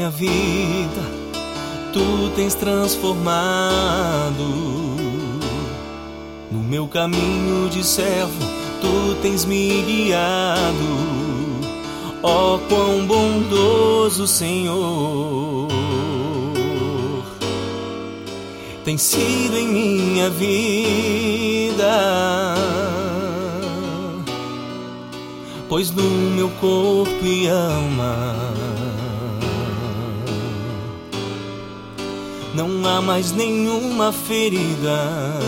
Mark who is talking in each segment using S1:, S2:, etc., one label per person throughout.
S1: minha vida tu tens transformado. No meu caminho de servo tu tens me guiado. Ó, quão bondoso, Senhor, tem sido em minha vida, pois no meu corpo e alma não há mais nenhuma ferida.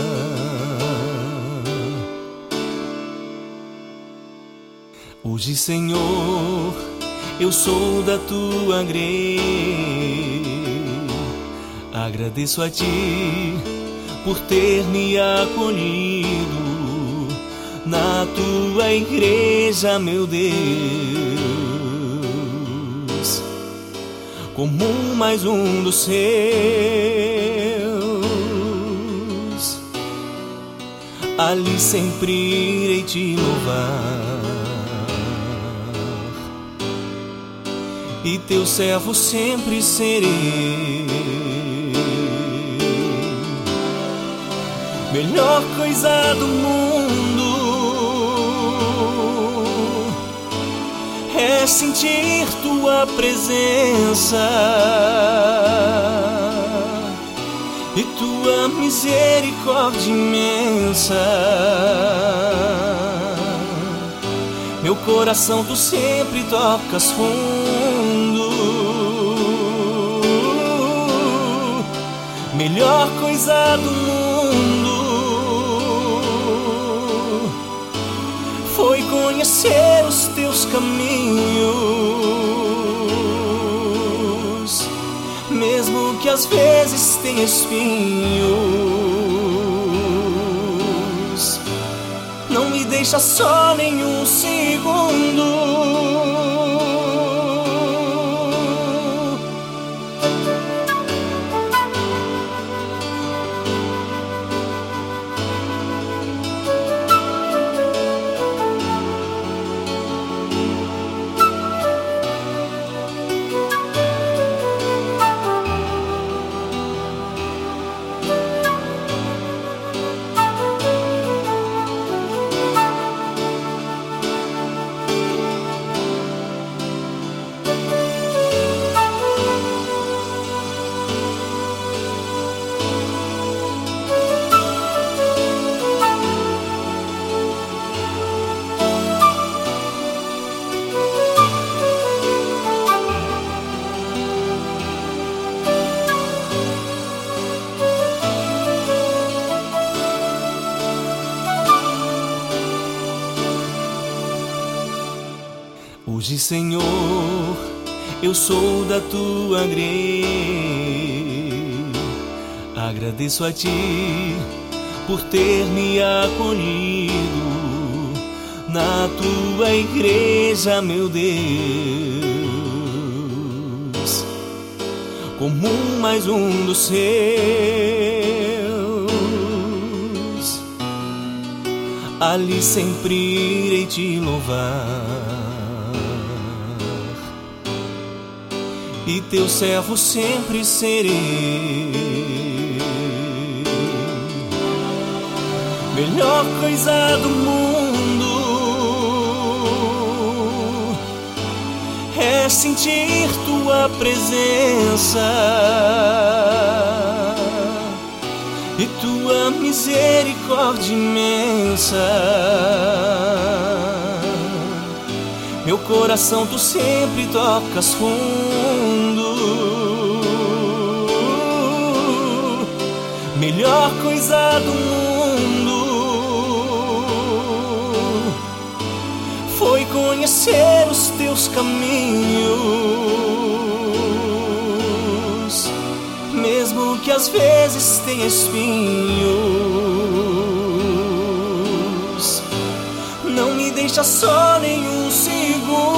S1: Hoje, Senhor, eu sou da tua grei. Agradeço a ti por ter me acolhido na tua igreja, meu Deus, como mais um dos seus. Ali sempre irei te louvar e teu servo sempre serei. Melhor coisa do mundo é sentir tua presença e tua misericórdia imensa. Meu coração tu sempre tocas fundo. Melhor coisa do mundo foi conhecer os teus caminhos, mesmo que às vezes tenha espinhos. Não me deixa só nenhum segundo. Hoje, Senhor, eu sou da tua grei. Agradeço a ti por ter me acolhido na tua igreja, meu Deus, como mais um dos seus. Ali sempre irei te louvar e teu servo sempre serei. Melhor coisa do mundo é sentir tua presença e tua misericórdia imensa. Meu coração tu sempre tocas fundo. Melhor coisa do mundo foi conhecer os teus caminhos, mesmo que às vezes tenha espinhos. Não me deixa só nenhum segundo.